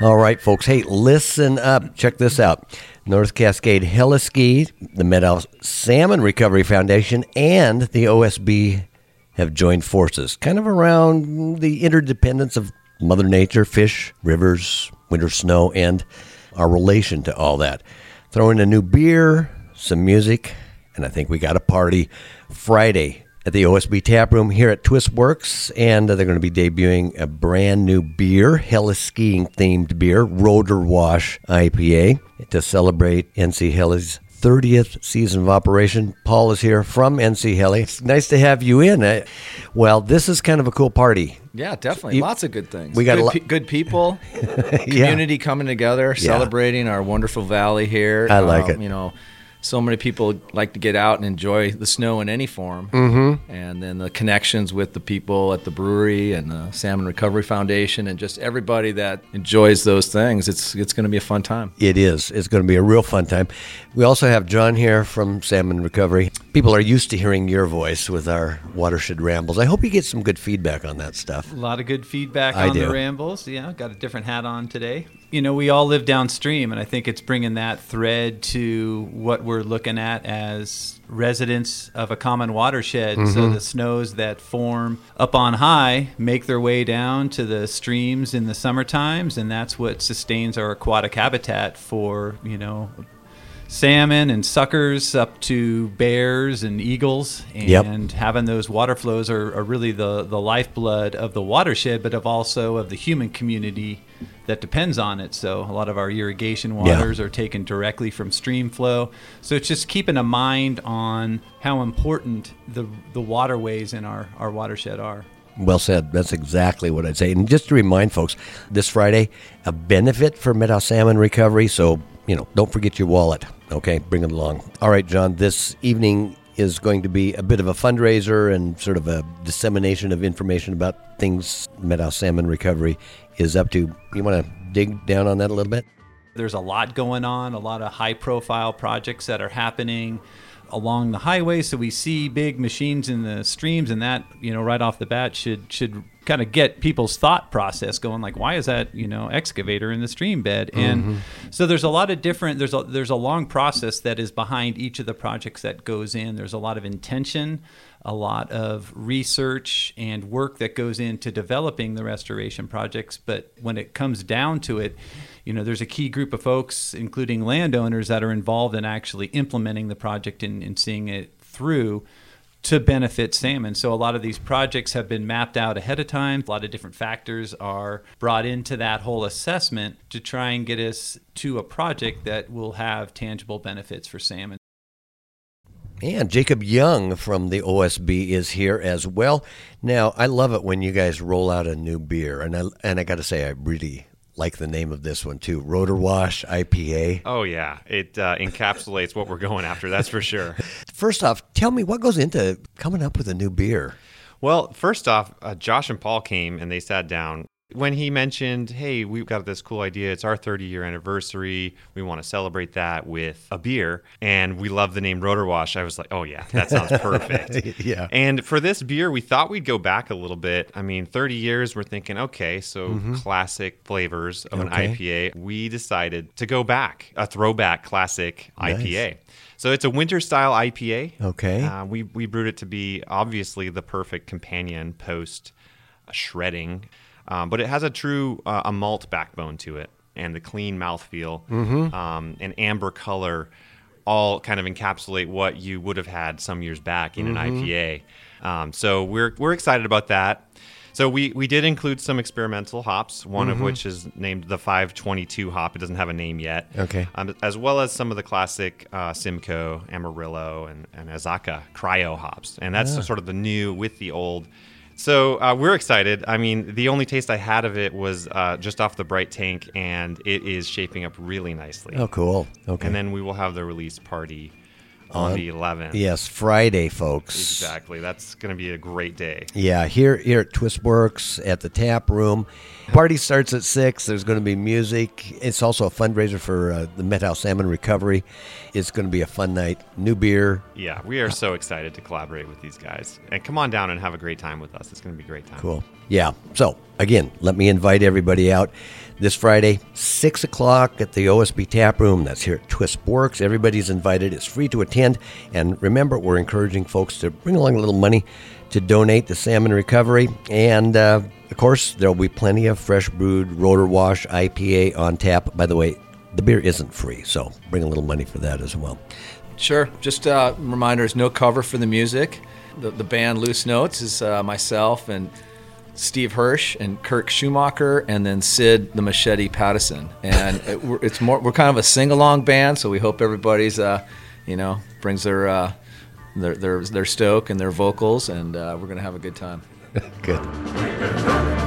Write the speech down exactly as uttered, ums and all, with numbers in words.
All right, folks. Hey, listen up. Check this out. North Cascade Heliski, the Meadow Salmon Recovery Foundation, and the O S B have joined forces, kind of around the interdependence of Mother Nature, fish, rivers, winter snow, and our relation to all that. Throw in a new beer, some music, and I think we got a party Friday at the O S B Tap Room here at Twist Works, and they're going to be debuting a brand new beer, heli-skiing themed beer, Rotor Wash I P A, to celebrate N C Heli's thirtieth season of operation. Paul is here from N C Heli. It's nice to have you in. Uh, well, this is kind of a cool party. Yeah, definitely. You, Lots of good things. We got good, a lo- pe- good people, community yeah. coming together, yeah. celebrating our wonderful valley here. I like um, it. You know, so many people like to get out and enjoy the snow in any form. Mm-hmm. And then the connections with the people at the brewery and the Salmon Recovery Foundation and just everybody that enjoys those things. It's it's going to be a fun time. It is. It's going to be a real fun time. We also have John here from Salmon Recovery. People are used to hearing your voice with our Watershed Rambles. I hope you get some good feedback on that stuff. A lot of good feedback I on do. the rambles. Yeah, got a different hat on today. You know, we all live downstream, and I think it's bringing that thread to what we're looking at as residents of a common watershed. Mm-hmm. So the snows that form up on high make their way down to the streams in the summer times, and that's what sustains our aquatic habitat for, you know, salmon and suckers up to bears and eagles. And yep. having those water flows are, are really the, the lifeblood of the watershed, but of also of the human community that depends on it. So a lot of our irrigation waters yeah. are taken directly from stream flow. So it's just keeping a mind on how important the the waterways in our, our watershed are. Well said. That's exactly what I'd say. And just to remind folks, this Friday, a benefit for Meadow Salmon Recovery. So, you know, don't forget your wallet. Okay, bring it along. All right, John, this evening is going to be a bit of a fundraiser and sort of a dissemination of information about things Meadow Salmon Recovery is up to. You want to dig down on that a little bit? There's a lot going on, a lot of high-profile projects that are happening along the highway. So we see big machines in the streams, and that, you know, right off the bat should should kind of get people's thought process going, like, why is that, you know, excavator in the stream bed? And mm-hmm. so there's a lot of different, there's a, there's a long process that is behind each of the projects that goes in. There's a lot of intention, a lot of research and work that goes into developing the restoration projects. But when it comes down to it, you know, there's a key group of folks, including landowners, that are involved in actually implementing the project and, and seeing it through to benefit salmon. So a lot of these projects have been mapped out ahead of time. A lot of different factors are brought into that whole assessment to try and get us to a project that will have tangible benefits for salmon. And Jacob Young from the O S B is here as well. Now, I love it when you guys roll out a new beer. And I, and I got to say, I really like the name of this one, too. Rotor Wash I P A. Oh, yeah. It uh, encapsulates what we're going after, that's for sure. First off, tell me what goes into coming up with a new beer? Well, first off, uh, Josh and Paul came and they sat down. When he mentioned, hey, we've got this cool idea, it's our thirty-year anniversary, we want to celebrate that with a beer, and we love the name Rotor Wash, I was like, oh yeah, that sounds perfect. yeah. And for this beer, we thought we'd go back a little bit. I mean, thirty years, we're thinking, okay, so mm-hmm. classic flavors of okay. an I P A. We decided to go back, a throwback classic nice. I P A. So it's a winter-style I P A. Okay. Uh, we, we brewed it to be, obviously, the perfect companion post-shredding. Um, but it has a true uh, a malt backbone to it, and the clean mouthfeel, mm-hmm. um, and amber color all kind of encapsulate what you would have had some years back in mm-hmm. an I P A. Um, so we're we're excited about that. So we, we did include some experimental hops, one mm-hmm. of which is named the five twenty-two hop. It doesn't have a name yet. Okay. Um, as well as some of the classic uh, Simcoe, Amarillo, and, and Azaka cryo hops. And that's yeah. sort of the new with the old. So uh, we're excited. I mean, the only taste I had of it was uh, just off the Bright tank, and it is shaping up really nicely. Oh, cool. Okay. And then we will have the release party on the eleventh. Yes, Friday, folks. Exactly. That's going to be a great day. Yeah, here here at Twistworks at the Tap Room. Party starts at six. There's going to be music. It's also a fundraiser for uh, the Met House Salmon Recovery. It's going to be a fun night. New beer. Yeah, we are so excited to collaborate with these guys. And come on down and have a great time with us. It's going to be a great time. Cool. Yeah. So, again, let me invite everybody out this Friday, six o'clock at the O S B Tap Room. That's here at Twistworks. Everybody's invited. It's free to attend. And remember, we're encouraging folks to bring along a little money to donate to Salmon Recovery. And, uh, of course, there will be plenty of fresh brewed Rotor Wash I P A on tap. By the way, the beer isn't free, so bring a little money for that as well. Sure. Just uh, reminders, no cover for the music. The, the band Loose Notes is uh, myself and Steve Hirsch and Kirk Schumacher, and then Sid the Machete Pattison. And it, we're, it's more we're kind of a sing-along band, so we hope everybody's uh, you know brings their uh, their their their stoke and their vocals, and uh, we're gonna have a good time. Good.